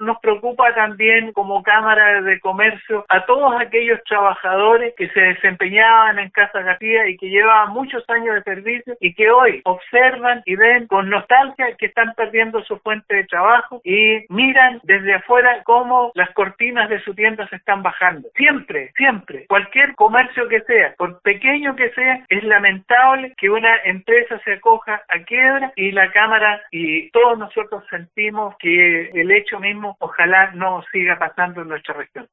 nos preocupa también como Cámara de Comercio a todos aquellos trabajadores que se desempeñaban en Casa García y que llevaban muchos años de servicio y que hoy observan y ven con nostalgia que están perdiendo su fuente de trabajo y miran desde afuera cómo las cortinas de su tienda se están bajando. Siempre, cualquier comercio que sea, por pequeño que sea, es lamentable que una empresa se acoja a quiebra y la Cámara y todos nosotros sentimos que el hecho mismo ojalá no siga pasando en nuestra región.